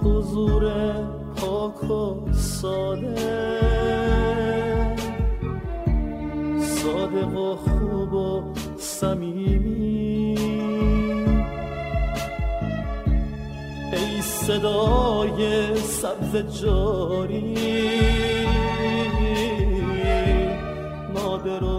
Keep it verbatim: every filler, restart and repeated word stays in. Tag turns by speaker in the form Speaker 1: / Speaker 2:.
Speaker 1: حضور پاک و ساده، صادق و خوب و صمیمی. ای صدای سبز جاری، مادر و